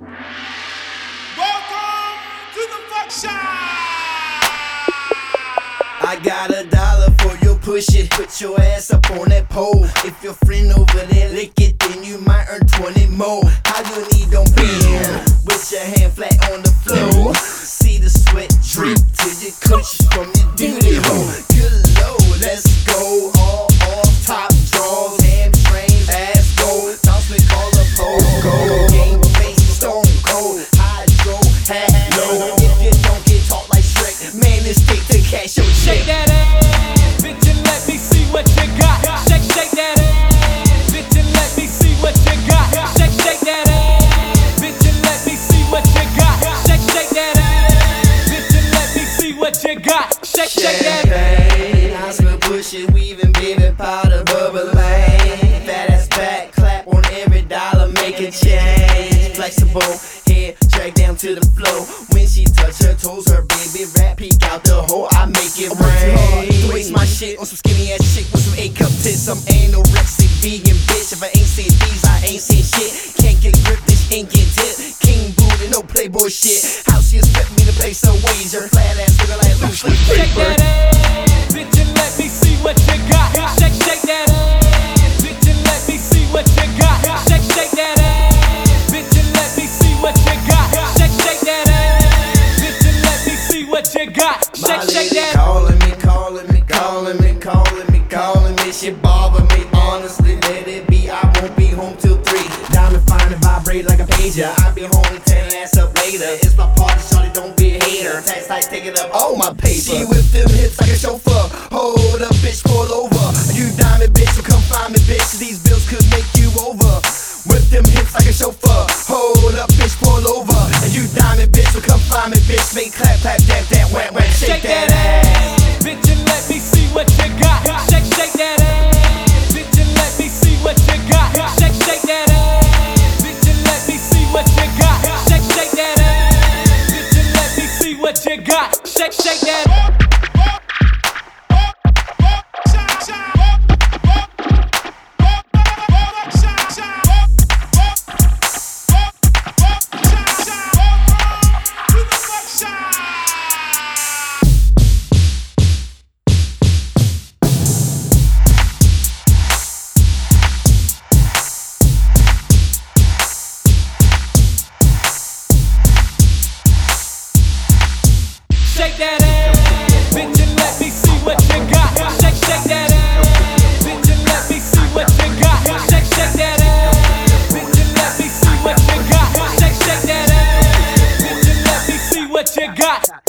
Welcome to the fuck shop. I got $1 for your push it. Put your ass up on that pole. If your friend over there lick it, then you might earn 20 more. How you need don't bend with your hand flat on the floor. See the sweat drip till your cushion from your duty hole. Good Lord, let's go. All top draws, hamstrings, ass go. Bounce me, call a pole. Game face, stone cold. Hydro, low. If you don't get taught like Shrek, man, let's take the cash your check. Shake that ass, bitch, and let me see what you got. Shake that ass, bitch, and let me see what you got. Shake that ass, bitch, and let me see what you got. Shake that ass, bitch, and let me see what you got. Shake that Champagne, I smell pushing, weaving, baby powder, bubbling. Fat ass back, clap on every dollar, make a change. Flexible, head drag down to the floor. When she touch her toes, her baby rap peek out the hole. I make it rain. Waste my shit on some skinny ass chick with some A-cup tits. Some anorexic vegan bitch. If I ain't said these, I ain't said shit. Can't get grip, this ain't get tipped. King booty, no playboy shit. How she expect me to place a wager? Flat ass looking like loose leaf Shake paper. that ass, bitch, and let me see what you got. Shake that ass, bitch, and let me see what you got. Shake that ass, bitch, and let me see what you got. Shake that ass, bitch, and let me see what you got. My Shake lady that. calling me, she bother me. Honestly, let it be, I won't be home till 3. Diamond fine and vibrate like a pager. I be home and tear ass up later. It's my party, shawty, don't be a hater. Tax like taking up all my paper. She whip them hips like a chauffeur. Hold up, bitch, pull over. You diamond bitch, so come find me, bitch. These bills could make you over. Whip them hips like a chauffeur. Hold up, bitch, pull over. You diamond bitch, so come find me, bitch. Make clap, clap, that, wham, wham. Shake that ass, bitch, and let me see what you got. Shake that ass, bitch, and let me see what you got. Shake that ass, bitch, and let me see what you got. Shake that ass, bitch, and let me see what you got. Shake that. Shake that ass, bitch, and let me see what you got. Shake that ass, bitch, and let me see what you got. Shake that ass, bitch, and let me see what you got. Shake that ass, bitch, and let me see what you got.